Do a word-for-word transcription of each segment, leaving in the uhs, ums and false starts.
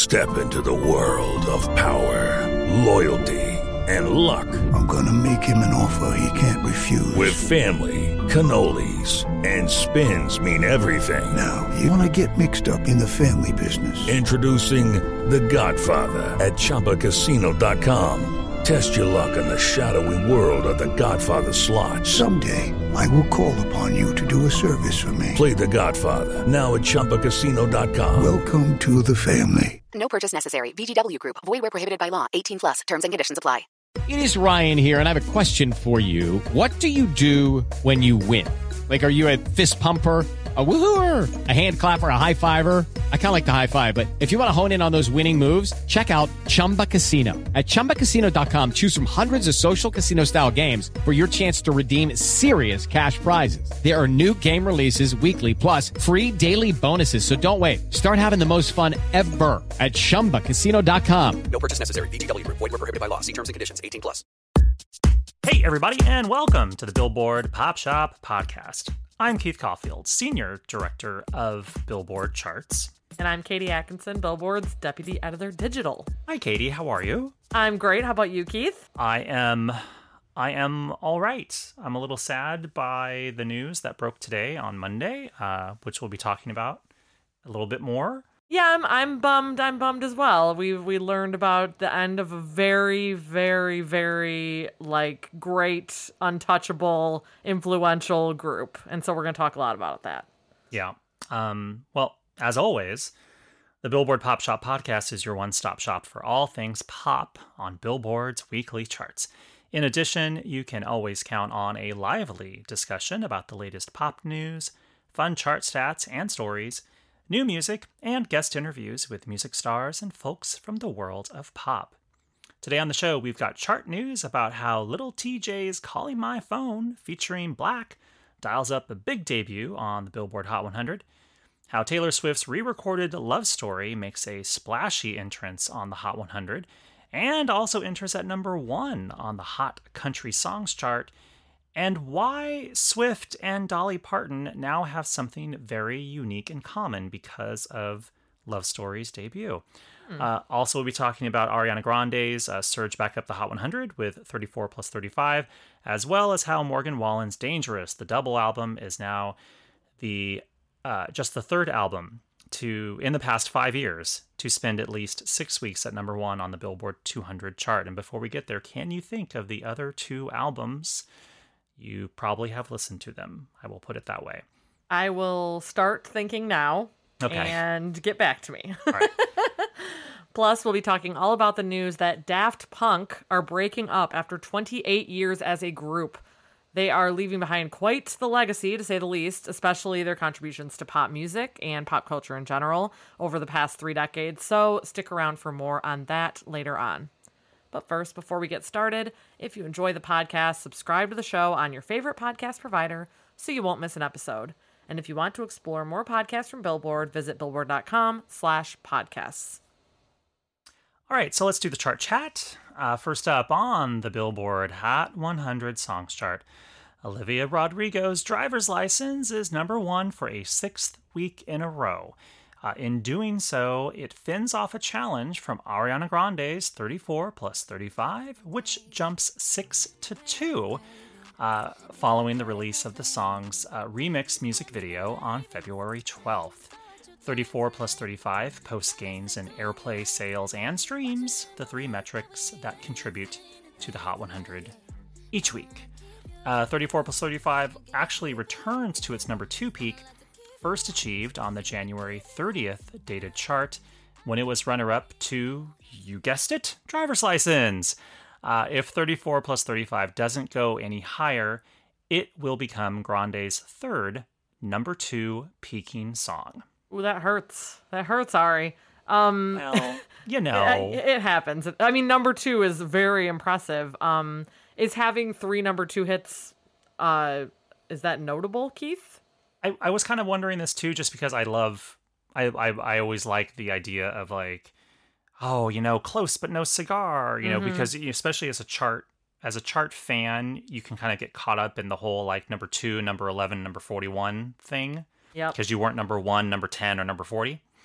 Step into the world of power, loyalty, and luck. I'm gonna make him an offer he can't refuse. With family, cannolis, and spins mean everything. Now, you wanna get mixed up in the family business. Introducing The Godfather at Chumba Casino dot com. Test your luck in the shadowy world of The Godfather slot. Someday, I will call upon you to do a service for me. Play The Godfather, now at Chumba Casino dot com. Welcome to the family. No purchase necessary. V G W Group. Void where prohibited by law. eighteen plus. Terms and conditions apply. It is Ryan here, and I have a question for you. What do you do when you win? Like, are you a fist pumper, a woohooer, a hand clapper, a high fiver? I kind of like the high five, but if you want to hone in on those winning moves, check out Chumba Casino. At Chumba Casino dot com, choose from hundreds of social casino-style games for your chance to redeem serious cash prizes. There are new game releases weekly, plus free daily bonuses. So don't wait. Start having the most fun ever at Chumba Casino dot com. No purchase necessary. V G W Group. Void where prohibited by law. See terms and conditions. eighteen plus. Hey, everybody, and welcome to the Billboard Pop Shop Podcast. I'm Keith Caulfield, Senior Director of Billboard Charts. And I'm Katie Atkinson, Billboard's Deputy Editor Digital. Hi, Katie. How are you? I'm great. How about you, Keith? I am... I am all right. I'm a little sad by the news that broke today on Monday, uh, which we'll be talking about a little bit more. Yeah, I'm I'm bummed. I'm bummed as well. We we learned about the end of a very, very, very, like, great, untouchable, influential group. And so we're going to talk a lot about that. Yeah. Um, well, as always, the Billboard Pop Shop Podcast is your one-stop shop for all things pop on Billboard's weekly charts. In addition, you can always count on a lively discussion about the latest pop news, fun chart stats and stories, new music, and guest interviews with music stars and folks from the world of pop. Today on the show, we've got chart news about how Little T J's Calling My Phone, featuring Black, dials up a big debut on the Billboard Hot one hundred, how Taylor Swift's re-recorded Love Story makes a splashy entrance on the Hot one hundred, and also enters at number one on the Hot Country Songs chart, and why Swift and Dolly Parton now have something very unique in common because of Love Story's debut. Mm. Uh, also, we'll be talking about Ariana Grande's uh, surge back up the Hot one hundred with thirty-four plus thirty-five, as well as how Morgan Wallen's Dangerous, the double album, is now the uh, just the third album to in the past five years to spend at least six weeks at number one on the Billboard two hundred chart. And before we get there, can you think of the other two albums? You probably have listened to them. I will put it that way. I will start thinking now okay. and get back to me. All right. Plus, we'll be talking all about the news that Daft Punk are breaking up after twenty-eight years as a group. They are leaving behind quite the legacy, to say the least, especially their contributions to pop music and pop culture in general over the past three decades. So stick around for more on that later on. But first, before we get started, if you enjoy the podcast, subscribe to the show on your favorite podcast provider so you won't miss an episode. And if you want to explore more podcasts from Billboard, visit billboard.com slash podcasts. All right, so let's do the chart chat. Uh, first up on the Billboard Hot one hundred Songs chart, Olivia Rodrigo's Driver's License is number one for a sixth week in a row. Uh, in doing so, it fends off a challenge from Ariana Grande's thirty-four plus thirty-five, which jumps six to two uh, following the release of the song's uh, remixed music video on February twelfth. thirty-four plus thirty-five posts gains in airplay, sales, and streams, the three metrics that contribute to the Hot one hundred each week. Uh, thirty-four plus thirty-five actually returns to its number two peak, first achieved on the January thirtieth dated chart when it was runner-up to, you guessed it, Driver's License. Uh, if thirty-four plus thirty-five doesn't go any higher, it will become Grande's third number two peaking song. Ooh, that hurts. That hurts, Ari. Um, well, you know. it, it happens. I mean, number two is very impressive. Um, is having three number two hits, uh, is that notable, Keith? I, I was kind of wondering this too, just because I love, I, I I always like the idea of like, oh, you know, close but no cigar, you know, mm-hmm. because especially as a chart, as a chart fan, you can kind of get caught up in the whole like number two, number eleven, number forty-one thing. Yeah. Because you weren't number one, number ten, or number forty.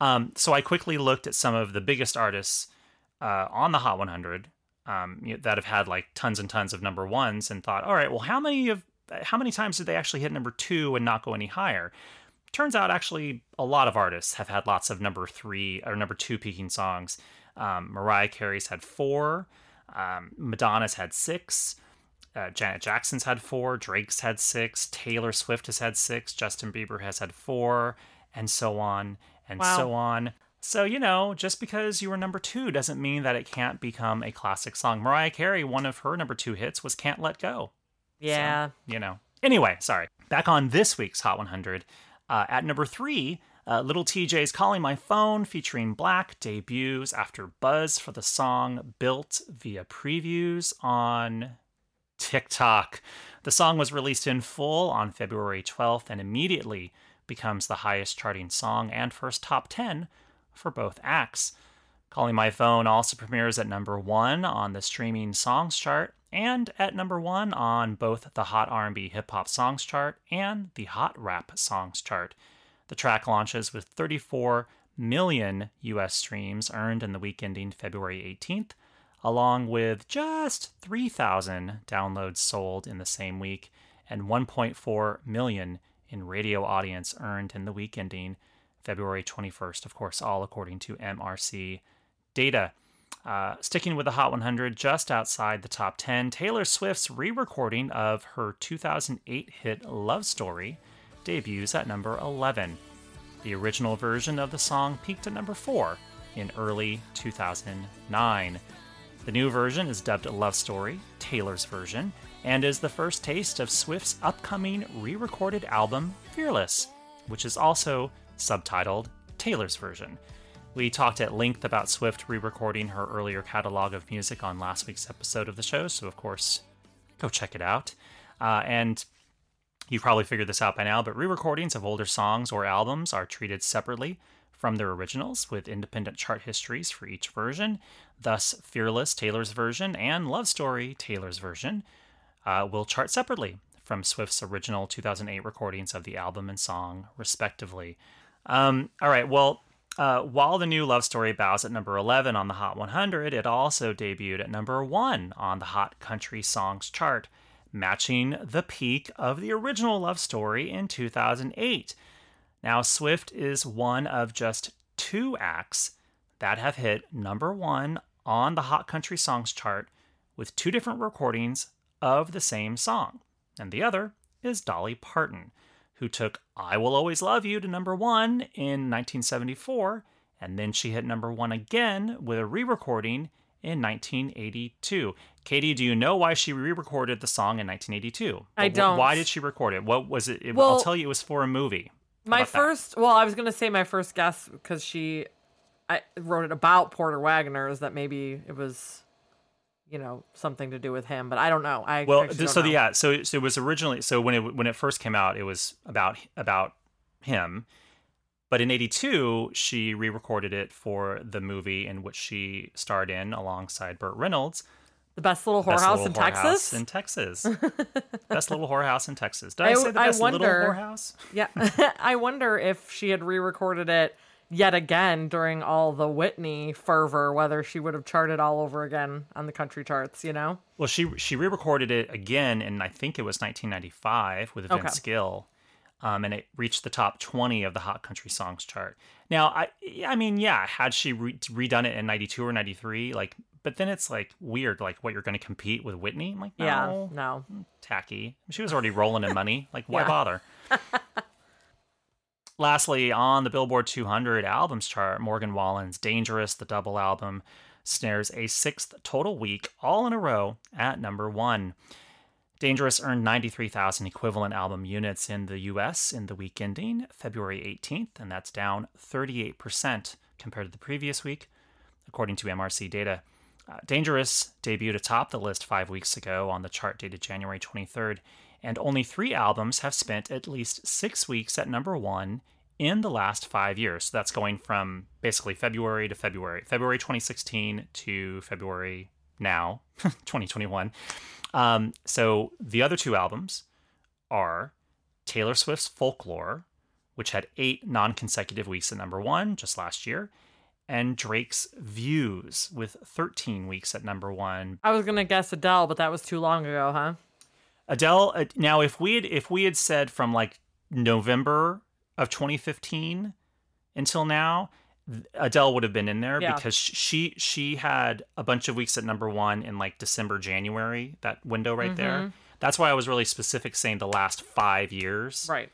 Um, so I quickly looked at some of the biggest artists uh, on the Hot one hundred um, you know, that have had like tons and tons of number ones, and thought, all right, well, how many of how many times did they actually hit number two and not go any higher? Turns out, actually, a lot of artists have had lots of number three or number two peaking songs. Um, Mariah Carey's had four. Um, Madonna's had six. Uh, Janet Jackson's had four. Drake's had six. Taylor Swift has had six. Justin Bieber has had four, and so on and Wow. so on. So, you know, just because you were number two doesn't mean that it can't become a classic song. Mariah Carey, one of her number two hits was Can't Let Go. Yeah. So, you know. Anyway, sorry. Back on this week's Hot one hundred. Uh, at number three, uh, Little T J's Calling My Phone featuring Black debuts after buzz for the song built via previews on TikTok. The song was released in full on February twelfth and immediately becomes the highest charting song and first top ten for both acts. Calling My Phone also premieres at number one on the streaming songs chart and at number one on both the Hot R and B Hip Hop Songs chart and the Hot Rap Songs chart. The track launches with thirty-four million U S streams earned in the week ending February eighteenth, along with just three thousand downloads sold in the same week and one point four million in radio audience earned in the week ending February twenty-first, of course, all according to M R C data. Uh, sticking with the Hot one hundred, just outside the top ten, Taylor Swift's re-recording of her two thousand eight hit Love Story debuts at number eleven. The original version of the song peaked at number four in early two thousand nine. The new version is dubbed Love Story, Taylor's version, and is the first taste of Swift's upcoming re-recorded album, Fearless, which is also subtitled Taylor's version. We talked at length about Swift re-recording her earlier catalog of music on last week's episode of the show, so of course, go check it out. Uh, and you've probably figured this out by now, but re-recordings of older songs or albums are treated separately from their originals, with independent chart histories for each version. Thus, Fearless, Taylor's version, and Love Story, Taylor's version, uh, will chart separately from Swift's original two thousand eight recordings of the album and song, respectively. Um, all right, well, Uh, while the new Love Story bows at number eleven on the Hot one hundred, it also debuted at number one on the Hot Country Songs chart, matching the peak of the original Love Story in two thousand eight. Now, Swift is one of just two acts that have hit number one on the Hot Country Songs chart with two different recordings of the same song, and the other is Dolly Parton, who took I Will Always Love You to number one in nineteen seventy-four, and then she hit number one again with a re-recording in nineteen eighty-two. Katie, do you know why she re-recorded the song in nineteen eighty-two? I don't. Why did she record it? What was it? it Well, I'll tell you, it was for a movie. How My about that? first, well, I was going to say my first guess, because she I wrote it about Porter Wagoner, is that maybe it was, you know, something to do with him, but I don't know. I Well, actually so don't know. yeah, so, so it was originally, so when it when it first came out, it was about about him. But in eighty-two, she re-recorded it for the movie in which she starred in alongside Burt Reynolds. The Best Little Best Whorehouse Little in Whorehouse Texas? in Texas. Best Little Whorehouse in Texas. Did I, I- say the I Best Little wonder- Whorehouse? Yeah. I wonder if she had re-recorded it yet again during all the Whitney fervor, whether she would have charted all over again on the country charts, you know? Well, she she re-recorded it again in, I think it was nineteen ninety-five with Vince Okay. Gill. Um, and it reached the top twenty of the Hot Country Songs chart. Now, I I mean, yeah, had she re- redone it in ninety-two or ninety-three, like, but then it's like weird, like what you're going to compete with Whitney? I'm like, no, Yeah, no. tacky. She was already rolling in money. Like, why Yeah. bother? Lastly, on the Billboard two hundred albums chart, Morgan Wallen's Dangerous, the double album, snares a sixth total week, all in a row, at number one. Dangerous earned ninety-three thousand equivalent album units in the U S in the week ending February eighteenth, and that's down thirty-eight percent compared to the previous week, according to M R C data. Uh, Dangerous debuted atop the list five weeks ago on the chart dated January twenty-third, and only three albums have spent at least six weeks at number one in the last five years. So that's going from basically February to February, February twenty sixteen to February now, twenty twenty-one. Um, so the other two albums are Taylor Swift's Folklore, which had eight non-consecutive weeks at number one just last year, and Drake's Views with thirteen weeks at number one. I was gonna guess Adele, but that was too long ago, huh? Adele. Uh, now, if we had if we had said from like November of twenty fifteen until now, Adele would have been in there Yeah. because she she had a bunch of weeks at number one in like December, January, that window right Mm-hmm. there. That's why I was really specific saying the last five years. Right.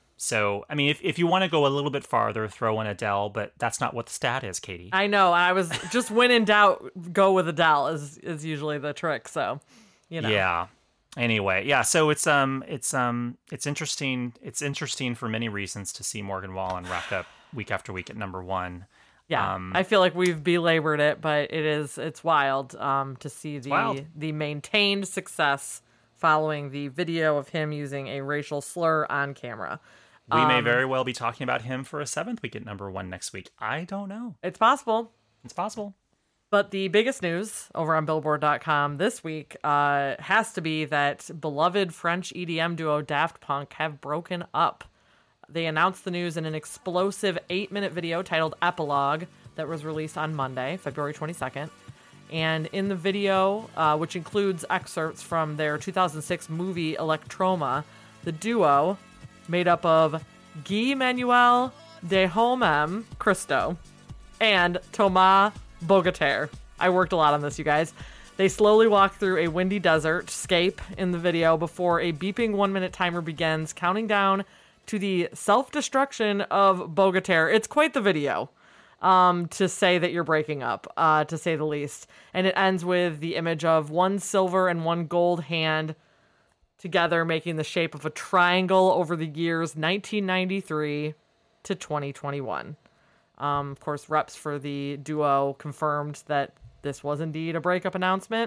So, I mean, if, if you want to go a little bit farther, throw in Adele, but that's not what the stat is, Katie. I know. I was just when in doubt, go with Adele is is usually the trick. So, you know. Yeah. Anyway, yeah. So it's um it's um it's interesting. It's interesting for many reasons to see Morgan Wallen rack up week after week at number one. Yeah, Um, I feel like we've belabored it, but it is it's wild um, to see the wild. the maintained success following the video of him using a racial slur on camera. We may Um, very well be talking about him for a seventh week at number one next week. I don't know. It's possible. It's possible. But the biggest news over on Billboard dot com this week uh, has to be that beloved French E D M duo Daft Punk have broken up. They announced the news in an explosive eight-minute video titled Epilogue that was released on Monday, February twenty-second. And in the video, uh, which includes excerpts from their two thousand six movie Electroma, the duo, made up of Guy Manuel de Homem Christo and Thomas Bogater. I worked a lot on this, you guys. They slowly walk through a windy desert scape in the video before a beeping one-minute timer begins, counting down to the self-destruction of Bogater. It's quite the video, um, to say that you're breaking up, uh, to say the least. And it ends with the image of one silver and one gold hand together, making the shape of a triangle over the years nineteen ninety-three to twenty twenty-one. Um, of course, reps for the duo confirmed that this was indeed a breakup announcement.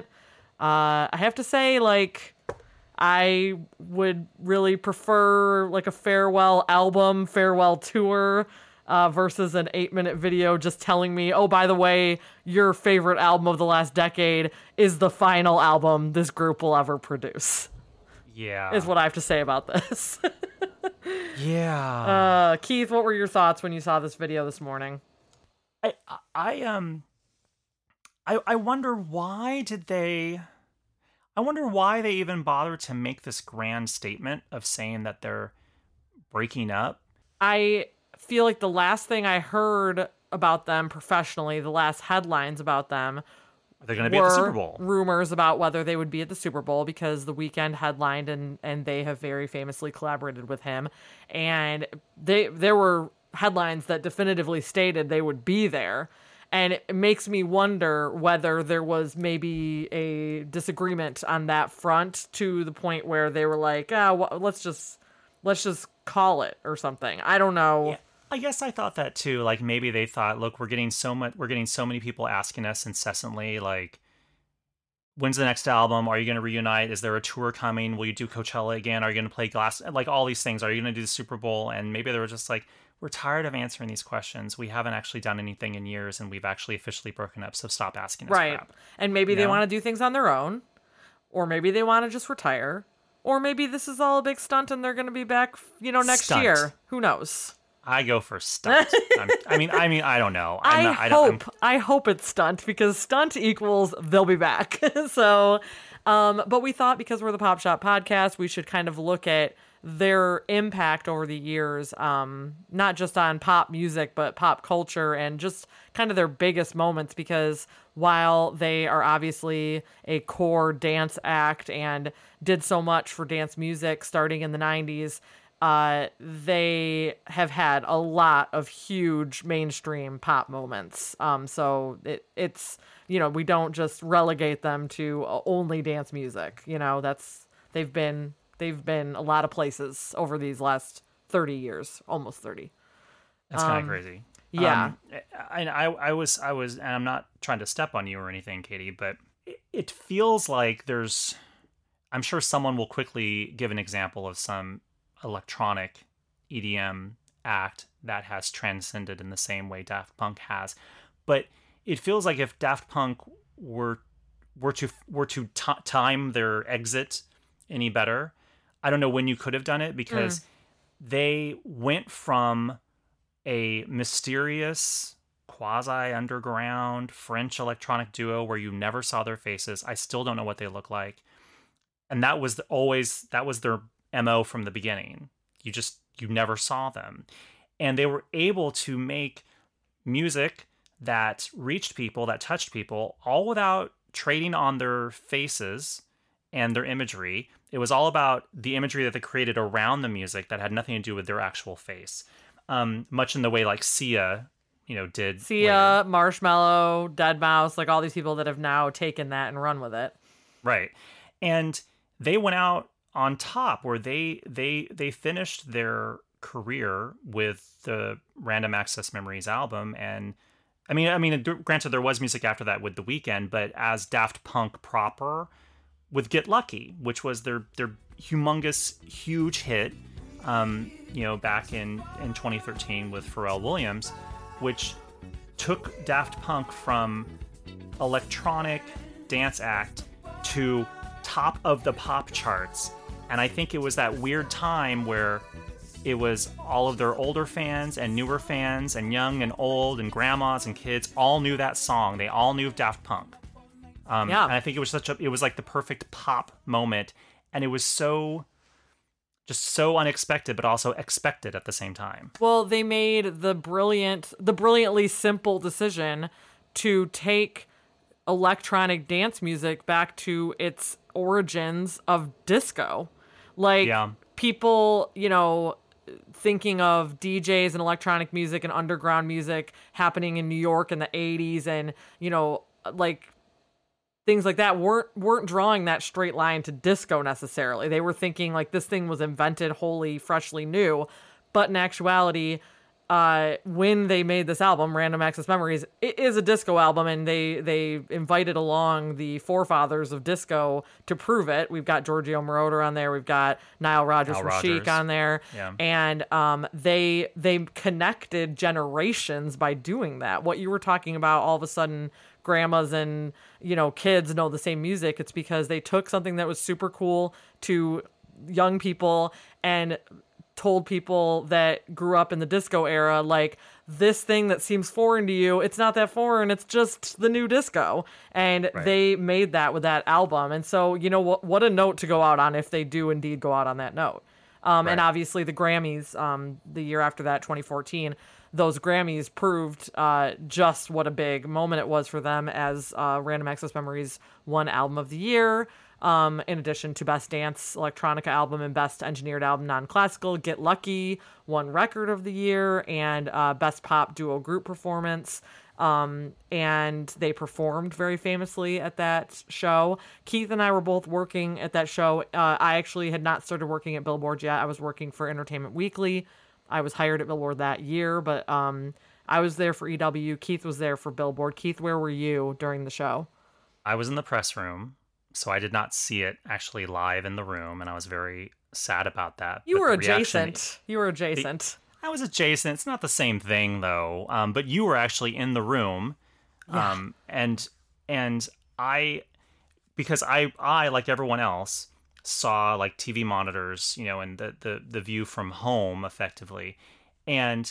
Uh, I have to say, like, I would really prefer like a farewell album, farewell tour, uh, versus an eight minute video just telling me, oh, by the way, your favorite album of the last decade is the final album this group will ever produce. Yeah. Is what I have to say about this. Yeah. uh, Keith, what were your thoughts when you saw this video this morning? I, I, um, I, I wonder why did they, I wonder why they even bothered to make this grand statement of saying that they're breaking up. I feel like the last thing I heard about them professionally, the last headlines about them, They're going to be at the Super were Bowl. rumors about whether they would be at the Super Bowl because The Weeknd headlined and and they have very famously collaborated with him, and they there were headlines that definitively stated they would be there. And it makes me wonder whether there was maybe a disagreement on that front to the point where they were like, ah, well, let's just let's just call it or something. I don't know. Yeah, I guess I thought that too. Like maybe they thought, look, we're getting so much, we're getting so many people asking us incessantly, like, when's the next album? Are you going to reunite? Is there a tour coming? Will you do Coachella again? Are you going to play Glass? Like all these things. Are you going to do the Super Bowl? And maybe they were just like, we're tired of answering these questions. We haven't actually done anything in years, and we've actually officially broken up. So stop asking us Right. crap. And maybe You they know? want to do things on their own, or maybe they want to just retire, or maybe this is all a big stunt and they're going to be back, you know, next Stunt. year. Who knows? I go for stunt. I'm, I mean, I mean, I don't know. I'm I not, I don't, hope I hope it's stunt because stunt equals they'll be back. so, um, but we thought because we're the Pop Shop podcast, we should kind of look at their impact over the years, um, not just on pop music, but pop culture and just kind of their biggest moments, because while they are obviously a core dance act and did so much for dance music starting in the nineties, uh, they have had a lot of huge mainstream pop moments. Um, so it, it's, you know, we don't just relegate them to only dance music. You know, that's, they've been, they've been a lot of places over these last thirty years, almost thirty. That's kind of Um, crazy. yeah. Um, I, I, I was, I was, and I'm not trying to step on you or anything, Katie, but it, it feels like there's, I'm sure someone will quickly give an example of some electronic E D M act that has transcended in the same way Daft Punk has. But it feels like if Daft Punk were, were to, were to t- time their exit any better, I don't know when you could have done it, because they went from a mysterious quasi-underground French electronic duo where you never saw their faces. I still don't know what they look like. And that was the, always, that was their M O from the beginning. You just, you never saw them. And they were able to make music that reached people, that touched people, all without trading on their faces and their imagery. It was all about the imagery that they created around the music that had nothing to do with their actual face. Um, much in the way like Sia, you know, did. Sia, later. Marshmello, deadmau five, like all these people that have now taken that and run with it. Right. And they went out on top where they they they finished their career with the Random Access Memories album. And I mean, I mean, granted, there was music after that with The Weeknd, but as Daft Punk proper with Get Lucky, which was their their humongous, huge hit, um, you know, back in, in twenty thirteen with Pharrell Williams, which took Daft Punk from electronic dance act to top of the pop charts. And I think it was that weird time where it was all of their older fans and newer fans and young and old and grandmas and kids all knew that song. They all knew Daft Punk. Um, yeah. And I think it was such a, it was like the perfect pop moment. And it was so, just so unexpected, but also expected at the same time. Well, they made the brilliant, the brilliantly simple decision to take electronic dance music back to its origins of disco. Like, yeah. people, you know, thinking of D Js and electronic music and underground music happening in New York in the eighties and, you know, like things like that weren't weren't drawing that straight line to disco necessarily. They were thinking like this thing was invented wholly, freshly new. But in actuality, uh, when they made this album, Random Access Memories, it is a disco album, and they they invited along the forefathers of disco to prove it. We've got Giorgio Moroder on there. We've got Nile Rodgers Nile from Rodgers. Chic on there. Yeah. And um, they they connected generations by doing that. What you were talking about, all of a sudden, grandmas and, you know, kids know the same music. It's because they took something that was super cool to young people and told people that grew up in the disco era, like, this thing that seems foreign to you, it's not that foreign, it's just the new disco. And Right. they made that with that album. And so, you know, what what a note to go out on if they do indeed go out on that note. Um, And Right. obviously the Grammys, um, the year after that, twenty fourteen, those Grammys proved uh, just what a big moment it was for them as uh, Random Access Memories won Album of the Year. Um, in addition to Best Dance Electronica Album and Best Engineered Album Non-Classical, Get Lucky won Record of the Year and uh, Best Pop Duo Group Performance. Um, and they performed very famously at that show. Keith and I were both working at that show. Uh, I actually had not started working at Billboard yet. I was working for Entertainment Weekly. I was hired at Billboard that year, but um, I was there for E W. Keith was there for Billboard. Keith, where were you during the show? I was in the press room, so I did not see it actually live in the room, and I was very sad about that. You But were the reaction- adjacent. You were adjacent. I was adjacent. It's not the same thing, though. Um, but you were actually in the room, Yeah. um, and and I, because I I like everyone else saw like T V monitors, you know, and the the the view from home effectively, and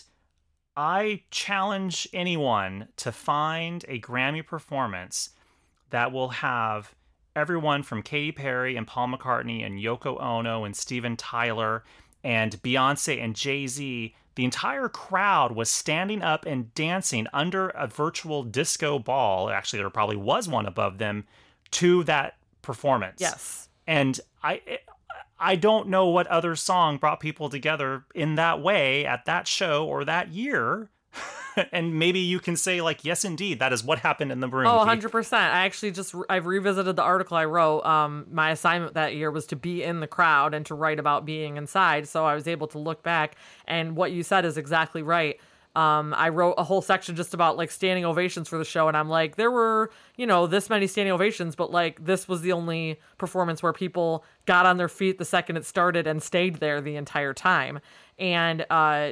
I challenge anyone to find a Grammy performance that will have everyone from Katy Perry and Paul McCartney and Yoko Ono and Steven Tyler and Beyonce and Jay-Z. The entire crowd was standing up and dancing under a virtual disco ball. Actually, there probably was one above them to that performance. Yes. And I I don't know what other song brought people together in that way at that show or that year. And maybe you can say, like, yes, indeed, that is what happened in the room. Oh, Keith. one hundred percent. I actually just, I've revisited the article I wrote. Um, my assignment that year was to be in the crowd and to write about being inside. So I was able to look back, and what you said is exactly right. Um, I wrote a whole section just about like standing ovations for the show. And I'm like, there were, you know, this many standing ovations, but like this was the only performance where people got on their feet the second it started and stayed there the entire time. And, uh,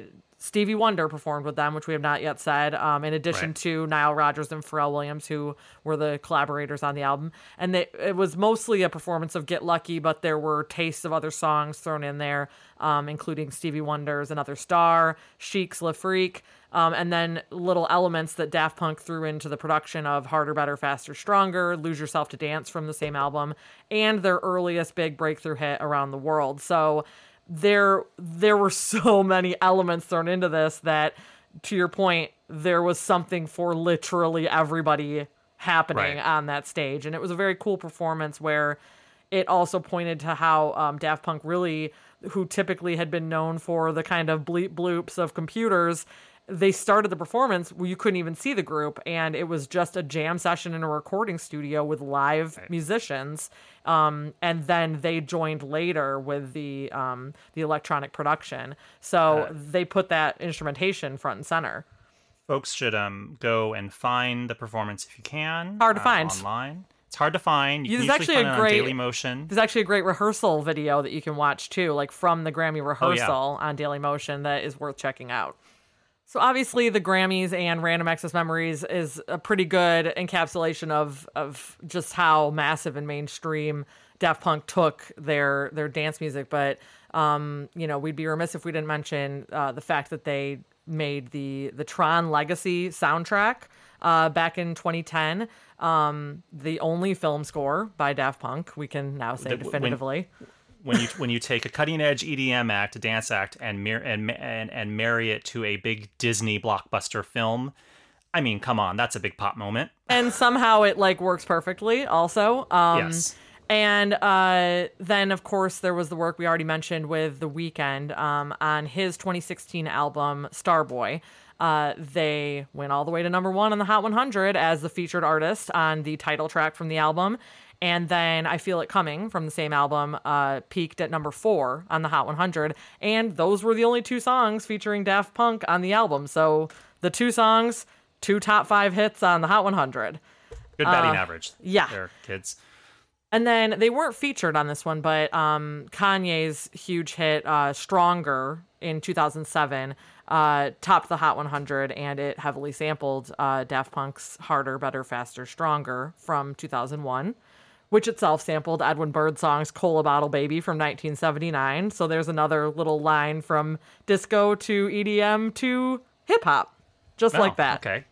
Stevie Wonder performed with them, which we have not yet said, um, in addition Right. to Nile Rodgers and Pharrell Williams, who were the collaborators on the album. And they, it was mostly a performance of Get Lucky, but there were tastes of other songs thrown in there, um, including Stevie Wonder's Another Star, Chic's Le Freak, um, and then little elements that Daft Punk threw into the production of Harder, Better, Faster, Stronger, Lose Yourself to Dance from the same album, and their earliest big breakthrough hit, Around the World. So there there were so many elements thrown into this that, to your point, there was something for literally everybody happening Right. on that stage. And it was a very cool performance where it also pointed to how um, Daft Punk really, who typically had been known for the kind of bleep bloops of computers, they started the performance where you couldn't even see the group, and it was just a jam session in a recording studio with live Right. musicians. Um, and then they joined later with the um, the electronic production. So Uh, they put that instrumentation front and center. Folks should um go and find the performance if you can. Hard to uh, find. online. It's hard to find. You There's can usually actually find a it on great- Daily Motion. There's actually a great rehearsal video that you can watch too, like from the Grammy rehearsal on Daily Motion, that is worth checking out. So obviously the Grammys and Random Access Memories is a pretty good encapsulation of of just how massive and mainstream Daft Punk took their their dance music. But um, you know, we'd be remiss if we didn't mention uh, the fact that they made the the Tron Legacy soundtrack uh, back in twenty ten. Um, the only film score by Daft Punk, we can now say The- when- definitively. when you when you take a cutting edge E D M act, a dance act, and mir- and and and marry it to a big Disney blockbuster film, I mean, come on, that's a big pop moment. And somehow it like works perfectly also. Um, Yes. And uh, then, of course, there was the work we already mentioned with The Weeknd um, on his twenty sixteen album, Starboy. Uh, they went all the way to number one on the Hot one hundred as the featured artist on the title track from the album. And then I Feel It Coming from the same album uh, peaked at number four on the Hot one hundred. And those were the only two songs featuring Daft Punk on the album. So the two songs, two top five hits on the Hot one hundred. Good batting average. yeah. There, kids. And then they weren't featured on this one, but um, Kanye's huge hit, uh, Stronger, in two thousand seven, uh, topped the Hot one hundred, and it heavily sampled uh, Daft Punk's Harder, Better, Faster, Stronger from two thousand one, which itself sampled Edwin Birdsong's Cola Bottle Baby from nineteen seventy-nine. So there's another little line from disco to E D M to hip-hop, just Oh, like that. Okay.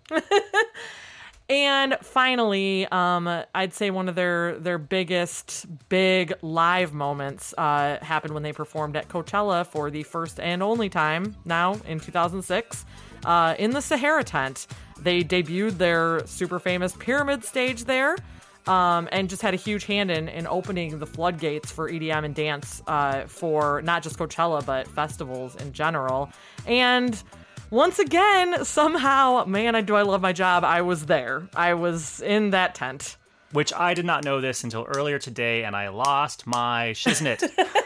And finally, um, I'd say one of their their biggest big live moments uh, happened when they performed at Coachella for the first and only time now in two thousand six uh, in the Sahara tent. They debuted their super famous Pyramid stage there um, and just had a huge hand in, in opening the floodgates for E D M and dance uh, for not just Coachella, but festivals in general. And once again, somehow, man, I do I love my job. I was there. I was in that tent. Which I did not know this until earlier today, and I lost my shiznit.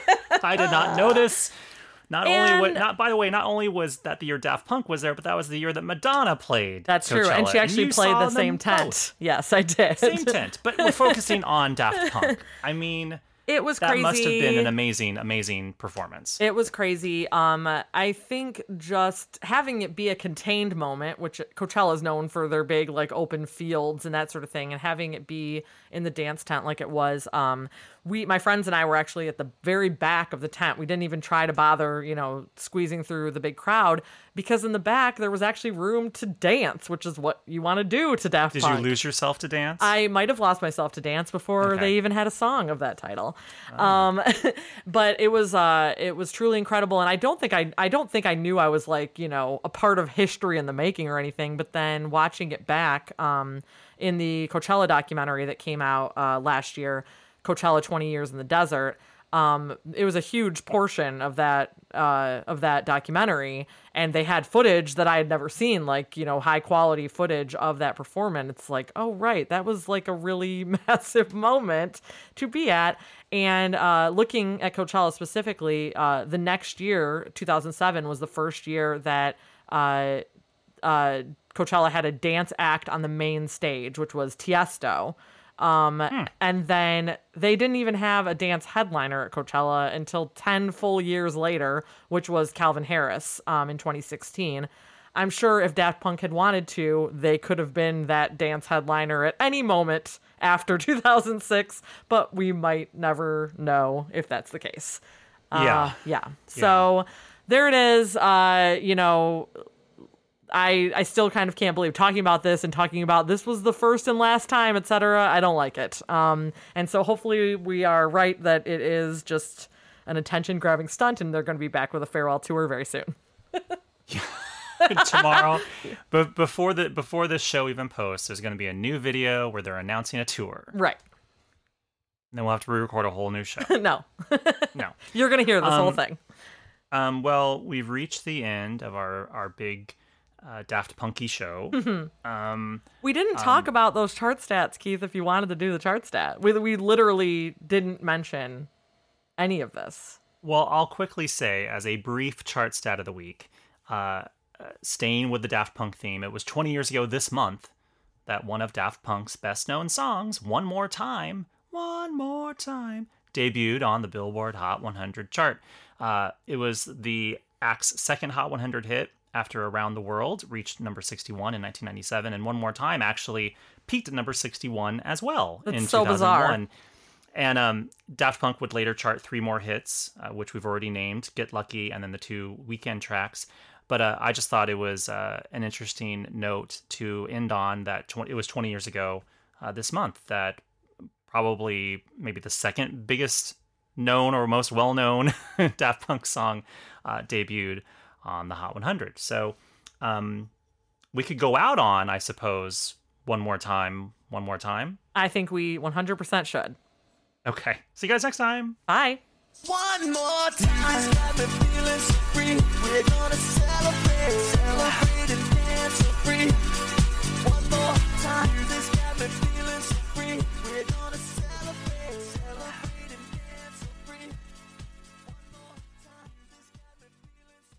I did not know this. Not only, And- what, not by the way, not only was that the year Daft Punk was there, but that was the year that Madonna played. That's true. And Coachella, she actually you played saw the same them tent. both. Yes, I did. Same tent, but we're focusing on Daft Punk. I mean, It was that crazy. must have been an amazing, amazing performance. It was crazy. Um, I think just having it be a contained moment, which Coachella is known for their big like open fields and that sort of thing, and having it be in the dance tent like it was. Um, we, my friends and I were actually at the very back of the tent. We didn't even try to bother, you know, squeezing through the big crowd because in the back there was actually room to dance, which is what you want to do to Daft Did Punk. you lose yourself to dance? I might have lost myself to dance before Okay. they even had a song of that title. Um, but it was uh, it was truly incredible, and I don't think I I don't think I knew I was like you know a part of history in the making or anything. But then watching it back um, in the Coachella documentary that came out uh, last year, Coachella twenty years in the Desert. Um, it was a huge portion of that uh, of that documentary, and they had footage that I had never seen, like you know, high quality footage of that performance. It's like, oh right, that was like a really massive moment to be at. And uh, looking at Coachella specifically, uh, the next year, two thousand seven, was the first year that uh, uh, Coachella had a dance act on the main stage, which was Tiesto. Um, Hmm. And then they didn't even have a dance headliner at Coachella until ten full years later, which was Calvin Harris um, in twenty sixteen. I'm sure if Daft Punk had wanted to, they could have been that dance headliner at any moment after two thousand six, but we might never know if that's the case. Uh, Yeah. Yeah. So yeah. There it is. Uh, you know, I I still kind of can't believe talking about this and talking about this was the first and last time, et cetera. I don't like it. Um, and so hopefully we are right that it is just an attention-grabbing stunt and they're going to be back with a farewell tour very soon. Tomorrow, but before the before this show even posts, there's going to be a new video where they're announcing a tour. Right. And then we'll have to re-record a whole new show. No. No. You're going to hear this um, whole thing. Um, well, we've reached the end of our, our big uh, Daft Punky show. Mm-hmm. Um, we didn't talk um, about those chart stats, Keith, if you wanted to do the chart stat. We, we literally didn't mention any of this. Well, I'll quickly say, as a brief chart stat of the week, uh, uh, staying with the Daft Punk theme, it was twenty years ago this month that one of Daft Punk's best-known songs, One More Time, One More Time, debuted on the Billboard Hot one hundred chart. Uh, it was the act's second Hot one hundred hit after Around the World reached number sixty-one in nineteen ninety-seven, and One More Time actually peaked at number sixty-one as well. That's in so two thousand one. Bizarre. And um, Daft Punk would later chart three more hits, uh, which we've already named, Get Lucky, and then the two weekend tracks. But uh, I just thought it was uh, an interesting note to end on that tw- it was twenty years ago uh, this month that probably maybe the second biggest known or most well-known Daft Punk song uh, debuted on the Hot one hundred. So um, we could go out on, I suppose, One More Time, One More Time. I think we one hundred percent should. Okay. See you guys next time. Bye. One more time, got me feeling so free. We're gonna celebrate, celebrate and dance so free. One more time, this got me feeling so free. We're gonna celebrate, celebrate and dance so free. One more time, this got me feeling so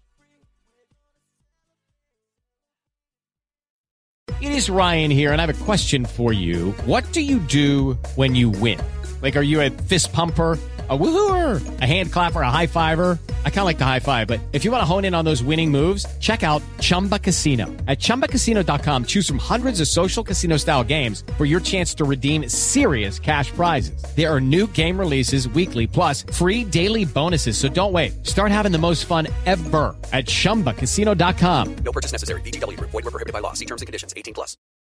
free. It is Ryan here, and I have a question for you. What do you do when you win? Like, are you a fist pumper, a woohooer, a hand clapper, a high fiver? I kind of like the high five, but if you want to hone in on those winning moves, check out Chumba Casino. At chumba casino dot com, choose from hundreds of social casino-style games for your chance to redeem serious cash prizes. There are new game releases weekly, plus free daily bonuses. So don't wait. Start having the most fun ever at chumba casino dot com. No purchase necessary. V G W Group. Void where prohibited by law. See terms and conditions. eighteen plus.